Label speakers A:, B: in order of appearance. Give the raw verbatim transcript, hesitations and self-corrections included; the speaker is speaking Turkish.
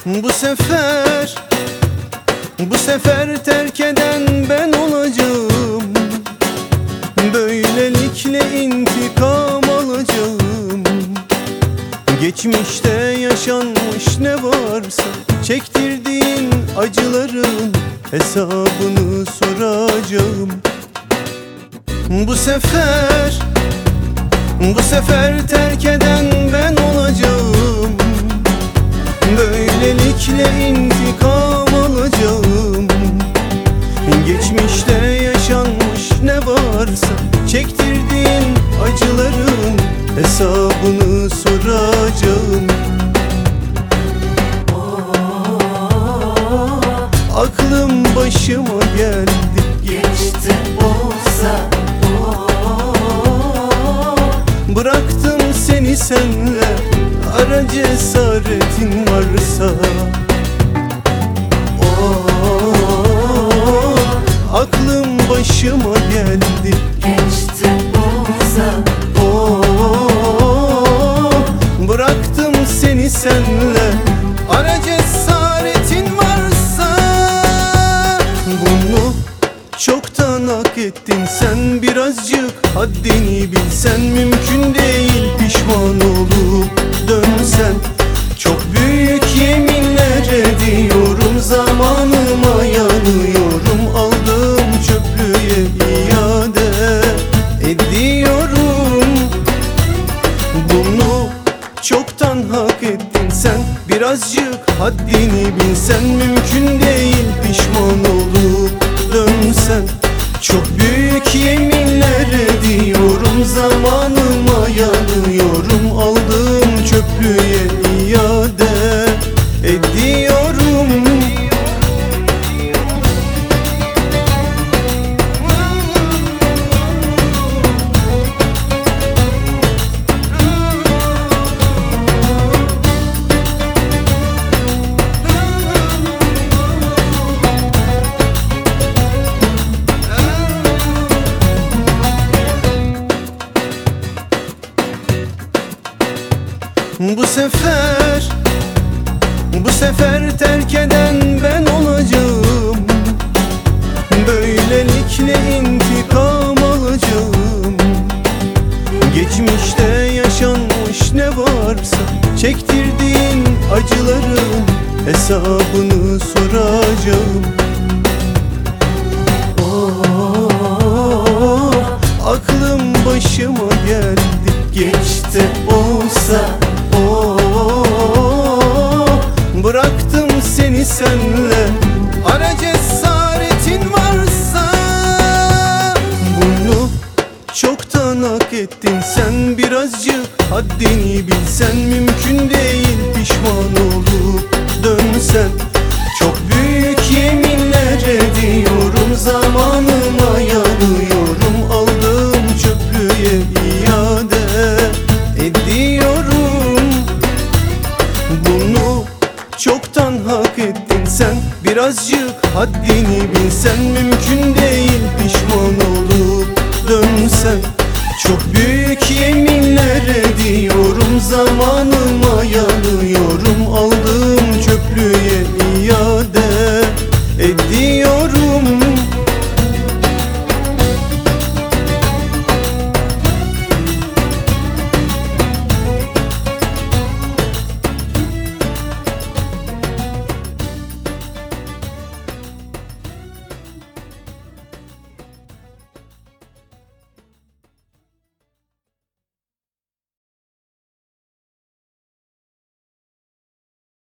A: Bu sefer, bu sefer terk eden ben olacağım. Böylelikle intikam alacağım. Geçmişte yaşanmış ne varsa çektirdiğin acıların hesabını soracağım. Bu sefer, bu sefer terk eden ben olacağım. Böylelikle intikam alacağım. Geçmişte yaşanmış ne varsa çektirdiğin acıların hesabını soracağım. Aklım başıma geldi,
B: geçti olsa.
A: Bıraktım seni senle, ara cesaretin varsa. Oh, aklım başıma geldi,
B: geçti olsa.
A: Oh, bıraktım seni senle, ara cesaretin varsa. Bunu çoktan hak ettin sen, birazcık haddini bilsen. Mümkün değil pişman olup dönsen. Çok büyük yeminler ediyorum, zamanıma yanıyorum. Aldığım çöplüğe iade ediyorum. Bunu çoktan hak ettin sen, birazcık haddini bilsen. Mümkün değil pişman olup dönsen. Çok büyük yeminler ediyorum, zamanıma yanıyorum. Aldığım çöplüğe iade ediyorum. Bu sefer, bu sefer terk eden ben olacağım. Böylelikle intikam alacağım. Geçmişte yaşanmış ne varsa çektirdiğin acıların hesabını soracağım. Oh, aklım başıma geldi, geçti olsa. Oh, bıraktım seni senle, ara cesaretin varsa. Bunu çoktan hak ettin sen, birazcık haddini bilsen. Mümkün değil pişman olup dönsen. Çok büyük yeminler ediyorum, zamanıma yanıyorum. Aldığım çöplüğe iade ediyorum. Bunu çoktan hak ettin sen, birazcık haddini bilsen. Mümkün değil pişman olup dönsen. Çok büyük yeminler ediyorum, zamanıma yanıyorum.